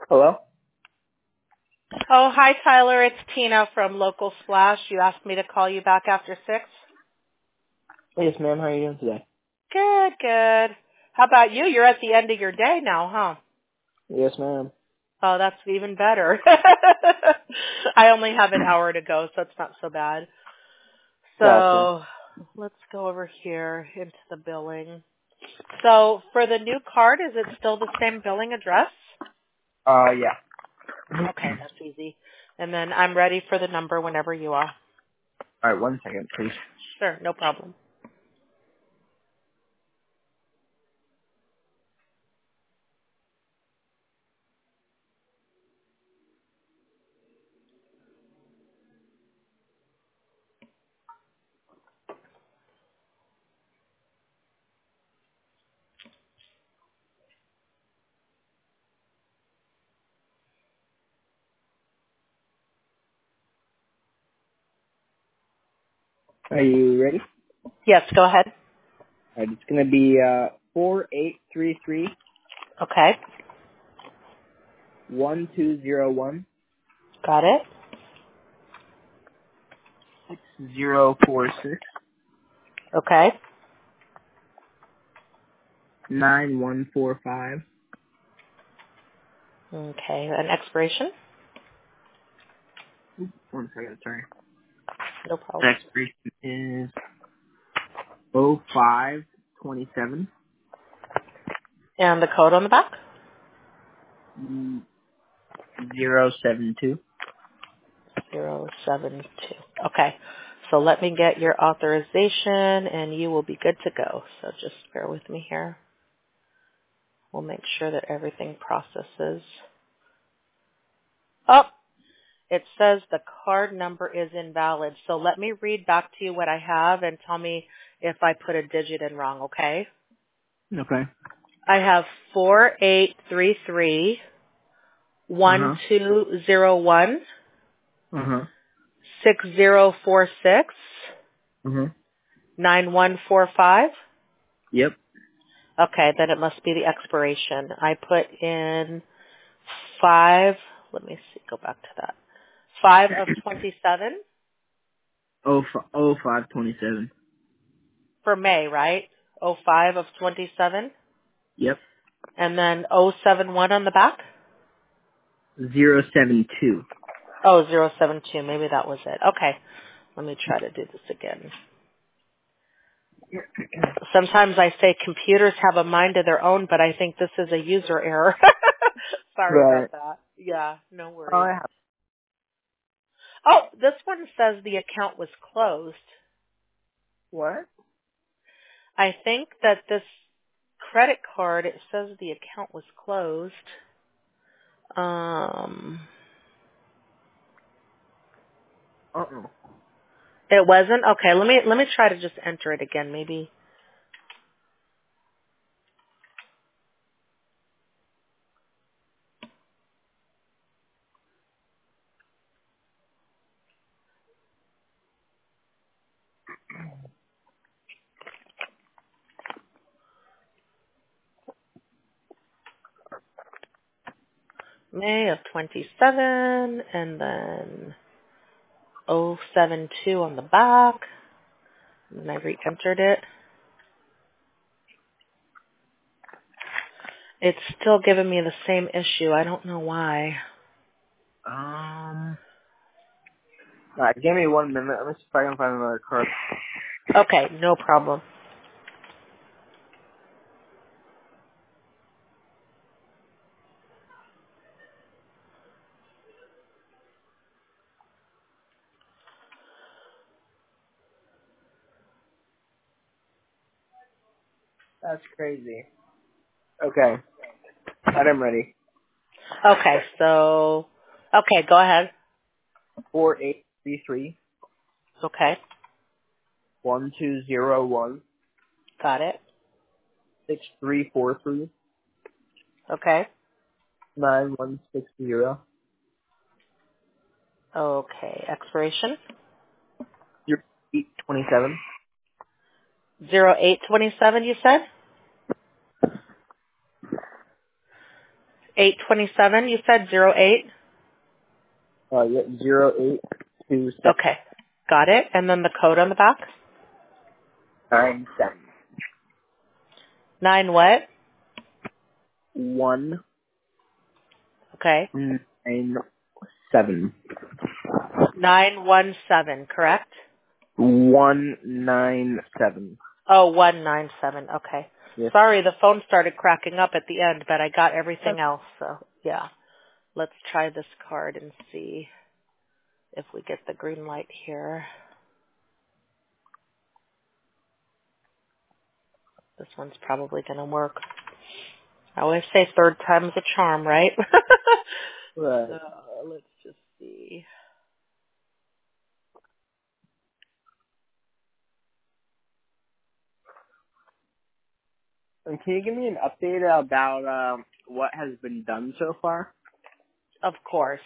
Hello? Oh, hi, Tyler. It's Tina from Local Splash. You asked me to call you back after 6? Yes, ma'am. How are you doing today? Good, good. How about you? You're at the end of your day now, huh? Yes, ma'am. Oh, that's even better. I only have an hour to go, so it's not so bad. Gotcha. So let's go over here into the billing. So for the new card, is it still the same billing address? Yeah. Okay, that's easy. And then I'm ready for the number whenever you are. All right, 1 second, please. Sure, no problem. Are you ready? Yes, go ahead. All right, it's gonna be 4833 Okay, 1201 got it. 6046 Okay. 9145. Okay, an expiration? 1 second, sorry. No The problem. expiration is 0527 And the code on the back? 072. 072. Okay, so let me get your authorization and you will be good to go. So just bear with me here. We'll make sure that everything processes. Oh, it says the card number is invalid. So let me read back to you what I have and tell me if I put a digit in wrong, okay? Okay. I have 4833 Uh-huh. 1201 Uh-huh. 6046 Uh-huh. 9145. Yep. Okay, then it must be the expiration. I put in 5, let me see, go back to that. 5 of 27 0527. for May, right? 05 of 27. Yep. And then 071 on the back? 072. Oh, 072. Maybe that was it. Okay, let me try to do this again. Sometimes I say computers have a mind of their own, but I think this is a user error. Sorry Right. about that. Yeah, no Oh, worries. I have. Oh, this one says the account was closed. What? I think that this credit card, it says the account was closed. Um, Uh-oh. it wasn't? Okay, let me try to just enter it again, maybe. May of 27, and then 072 on the back. And I re-entered it. It's still giving me the same issue. I don't know why. Alright, give me 1 minute. Let me see if I can find another card. Okay, no problem. That's crazy. Okay. I'm ready. Okay, go ahead. 4833 Okay, 1201 got it. 6343 Okay. 9160 Okay, expiration. 0827. 0827, you said? 827, you said 08? Yeah, 0827. Okay. Got it. And then the code on the back? 9 what? Okay. 197. 917, correct? 197. Oh, 197. Okay. Yes. Sorry, the phone started cracking up at the end, but I got everything else. So, yeah. Let's try this card and see if we get the green light here. This one's probably going to work. I always say third time's a charm, right? Right. So, let's just see. And can you give me an update about what has been done so far? Of course.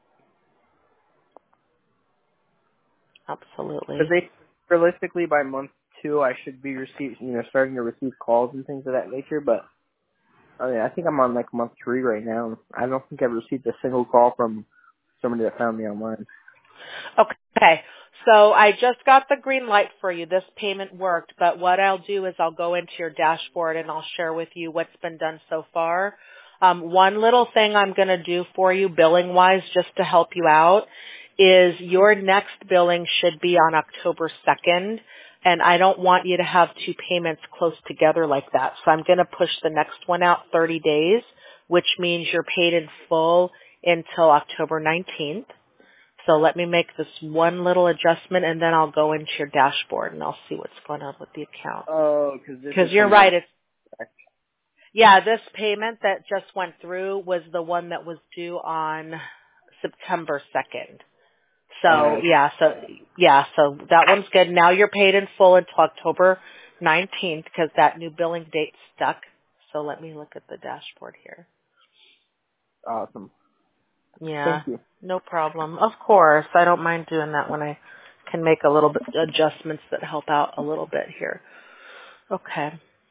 Absolutely. Because realistically, by month 2, I should be starting to receive calls and things of that nature. But I think I'm on like month 3 right now. I don't think I've received a single call from somebody that found me online. Okay. So I just got the green light for you. This payment worked, but what I'll do is I'll go into your dashboard and I'll share with you what's been done so far. One little thing I'm going to do for you billing wise just to help you out is your next billing should be on October 2nd, and I don't want you to have 2 payments close together like that. So I'm going to push the next one out 30 days, which means you're paid in full until October 19th. So let me make this one little adjustment, and then I'll go into your dashboard, and I'll see what's going on with the account. Oh, because this Because is you're from the... right. Yeah, this payment that just went through was the one that was due on September 2nd. So, so that one's good. Now you're paid in full until October 19th because that new billing date stuck. So let me look at the dashboard here. Awesome. Yeah, Thank you. no problem. Of course, I don't mind doing that when I can make a little bit adjustments that help out a little bit here. Okay.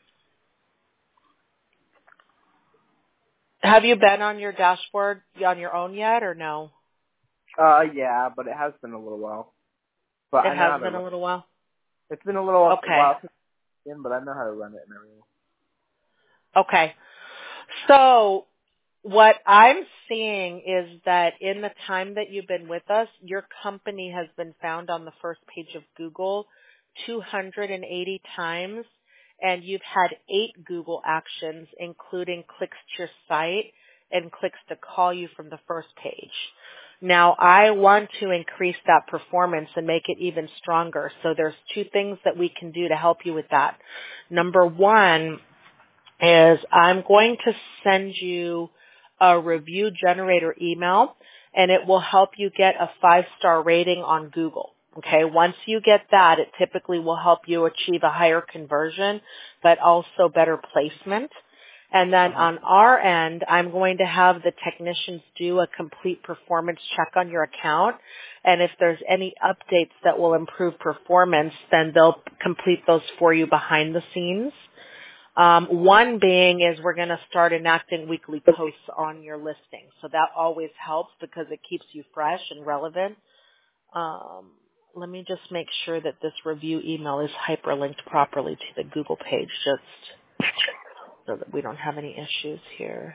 Have you been on your dashboard on your own yet or no? Yeah, but it has been a little while. But It I know how has to been run. a little while. It's been a little Okay. while since I've been, but I know how to run it and everything. Okay. So what I'm seeing is that in the time that you've been with us, your company has been found on the first page of Google 280 times, and you've had 8 Google actions, including clicks to your site and clicks to call you from the first page. Now, I want to increase that performance and make it even stronger. So there's 2 things that we can do to help you with that. Number 1 is I'm going to send you a review generator email, and it will help you get a 5-star rating on Google. Okay, once you get that, it typically will help you achieve a higher conversion, but also better placement. And then on our end, I'm going to have the technicians do a complete performance check on your account. And if there's any updates that will improve performance, then they'll complete those for you behind the scenes. One being is we're going to start enacting weekly posts on your listing. So that always helps because it keeps you fresh and relevant. Let me just make sure that this review email is hyperlinked properly to the Google page just so that we don't have any issues here.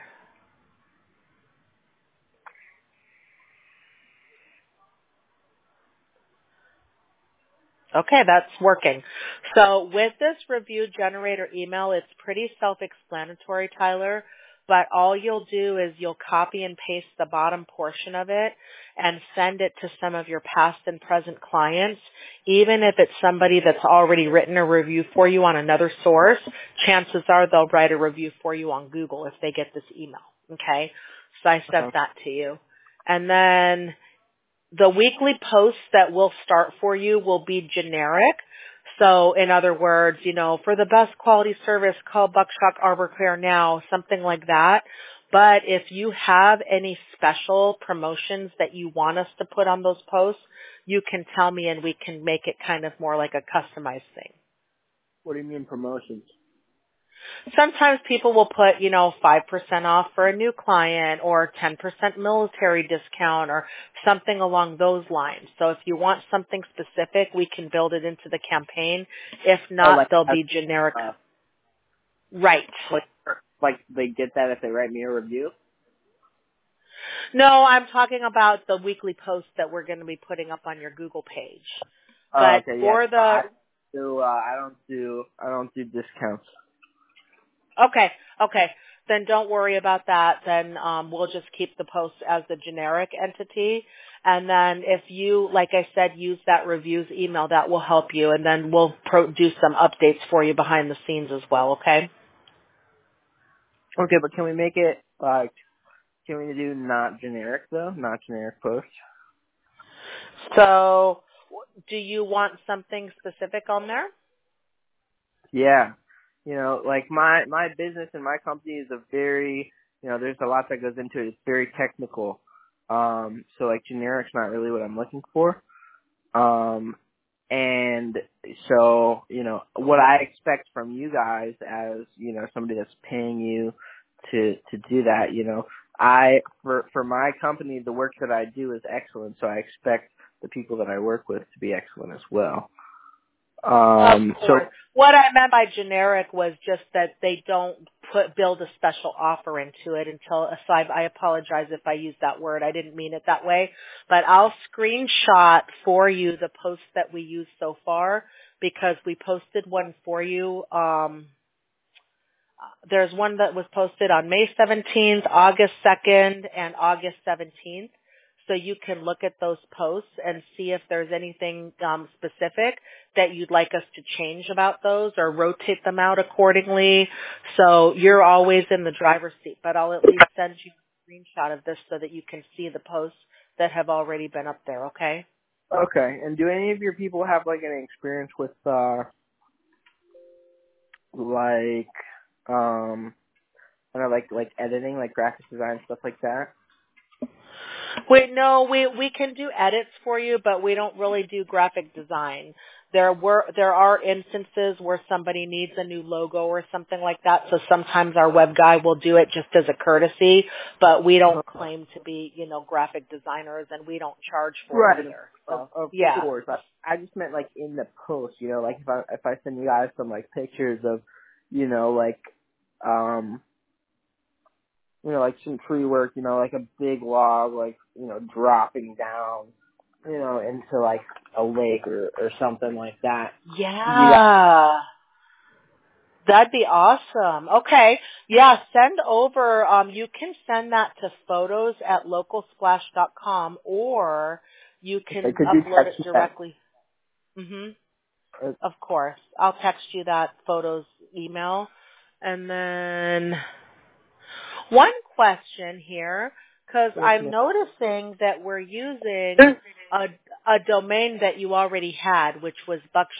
Okay, that's working. So with this review generator email, it's pretty self-explanatory, Tyler, but all you'll do is you'll copy and paste the bottom portion of it and send it to some of your past and present clients. Even if it's somebody that's already written a review for you on another source, chances are they'll write a review for you on Google if they get this email. Okay? So I sent that to you. And then the weekly posts that we'll start for you will be generic. So in other words, for the best quality service, call Buckshot Arbor Care now, something like that. But if you have any special promotions that you want us to put on those posts, you can tell me and we can make it kind of more like a customized thing. What do you mean promotions? sometimes people will put, 5% off for a new client or 10% military discount or something along those lines. So if you want something specific, we can build it into the campaign. If Oh, not, they'll be generic. Right. Like they get that if they write me a review? No, I'm talking about the weekly posts that we're going to be putting up on your Google page. Oh, But okay, yeah. for the I don't do discounts. Okay. Then don't worry about that. Then we'll just keep the post as the generic entity. And then if you, like I said, use that reviews email, that will help you. And then we'll do some updates for you behind the scenes as well, okay? Okay, but can we make it can we do not generic though? Not generic posts? So do you want something specific on there? Yeah. Like my business and my company is a very, there's a lot that goes into it. It's very technical. So like generic's not really what I'm looking for. And so, what I expect from you guys as, somebody that's paying you to do that, for my company, the work that I do is excellent. So I expect the people that I work with to be excellent as well. Of course. What I meant by generic was just that they don't build a special offer into it until, so I apologize if I used that word. I didn't mean it that way. But I'll screenshot for you the posts that we used so far because we posted one for you. There's one that was posted on May 17th, August 2nd, and August 17th. So you can look at those posts and see if there's anything specific that you'd like us to change about those or rotate them out accordingly. So you're always in the driver's seat, but I'll at least send you a screenshot of this so that you can see the posts that have already been up there, okay? Okay. And do any of your people have like any experience with like editing, like graphic design, stuff like that? Wait, no, we can do edits for you, but we don't really do graphic design. There are instances where somebody needs a new logo or something like that, so sometimes our web guy will do it just as a courtesy, but we don't claim to be, graphic designers and we don't charge for it either. So, Of yeah. course. I just meant like in the post, like if I send you guys some like pictures of, like some tree work, like a big log, like, dropping down, into like a lake or something like that. Yeah. That'd be awesome. Okay. Yeah, send over, you can send that to photos@localsplash.com or you can upload it directly. Of course. I'll text you that photos email. And then one question here, because I'm noticing that we're using a domain that you already had, which was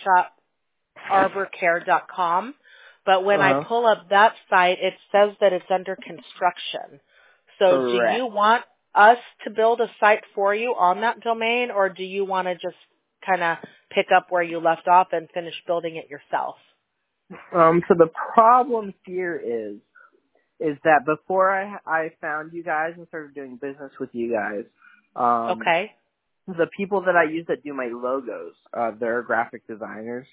buckshotarborcare.com. But when I pull up that site, it says that it's under construction. So do you want us to build a site for you on that domain, or do you want to just kind of pick up where you left off and finish building it yourself? So the problem here is that before I found you guys and started doing business with you guys, the people that I use that do my logos, they're graphic designers.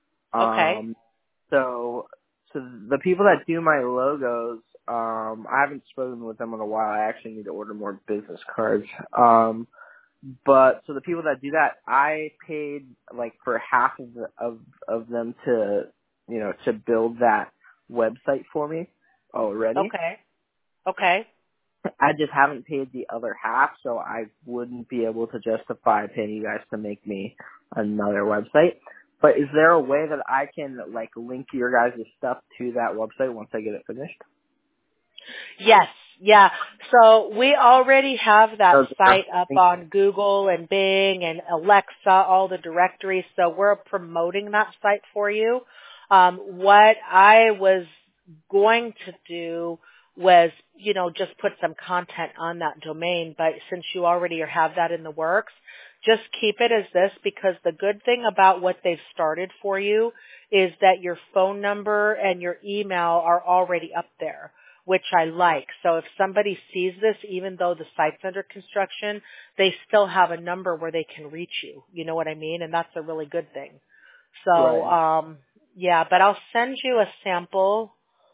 So the people that do my logos, I haven't spoken with them in a while. I actually need to order more business cards. But so the people that do that, I paid like for half of them to, to build that website for me already. Okay. I just haven't paid the other half, so I wouldn't be able to justify paying you guys to make me another website. But is there a way that I can like link your guys' stuff to that website once I get it finished? Yes. Yeah. So we already have that site up on Google and Bing and Alexa, all the directories. So we're promoting that site for you. What I was going to do was, just put some content on that domain. But since you already have that in the works, just keep it as this, because the good thing about what they've started for you is that your phone number and your email are already up there, which I like. So if somebody sees this, even though the site's under construction, they still have a number where they can reach you. You know what I mean? And that's a really good thing. So, Right. yeah, but I'll send you a sample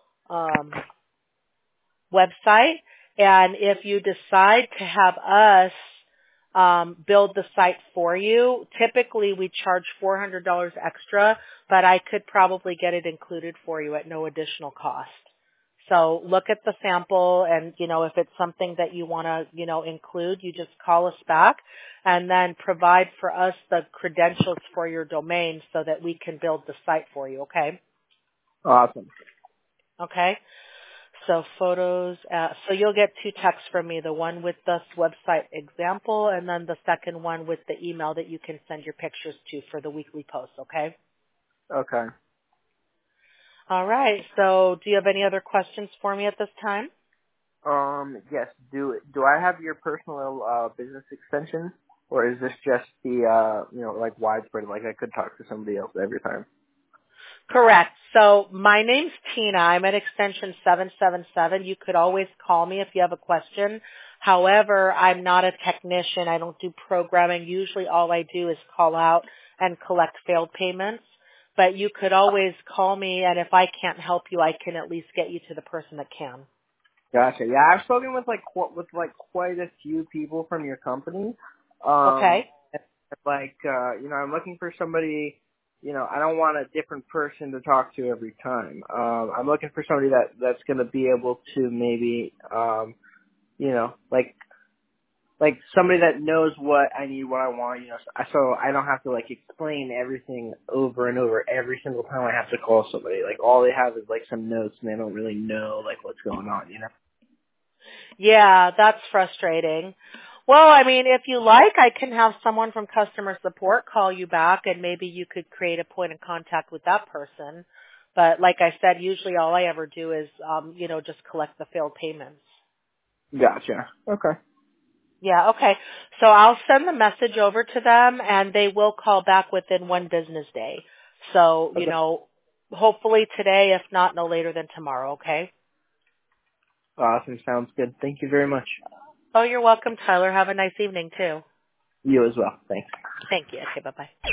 website, and if you decide to have us build the site for you, typically we charge $400 extra, but I could probably get it included for you at no additional cost. So look at the sample, and, if it's something that you want to, include, you just call us back and then provide for us the credentials for your domain so that we can build the site for you, okay? Awesome. Okay? So photos, so you'll get 2 texts from me, the one with this website example and then the second one with the email that you can send your pictures to for the weekly post, okay? Okay. All right, so do you have any other questions for me at this time? Yes. Do I have your personal business extension, or is this just the like widespread? Like I could talk to somebody else every time. Correct. So my name's Tina. I'm at extension 777. You could always call me if you have a question. However, I'm not a technician. I don't do programming. Usually all I do is call out and collect failed payments. But you could always call me, and if I can't help you, I can at least get you to the person that can. Gotcha. Yeah, I've spoken with quite a few people from your company. Okay? And, I'm looking for somebody. I don't want a different person to talk to every time. I'm looking for somebody that's going to be able to maybe, like somebody that knows what I need, what I want. So I don't have to explain everything over and over every single time I have to call somebody. Like all they have is some notes, and they don't really know what's going on. Yeah, that's frustrating. Well, I mean, if you like, I can have someone from customer support call you back, and maybe you could create a point of contact with that person. But like I said, usually all I ever do is, just collect the failed payments. Gotcha. Okay. Yeah, okay. So I'll send the message over to them, and they will call back within 1 business day. So, Okay. hopefully today, if not, no later than tomorrow, okay? Awesome. Sounds good. Thank you very much. Oh, you're welcome, Tyler. Have a nice evening, too. You as well. Thanks. Thank you. Okay, bye-bye.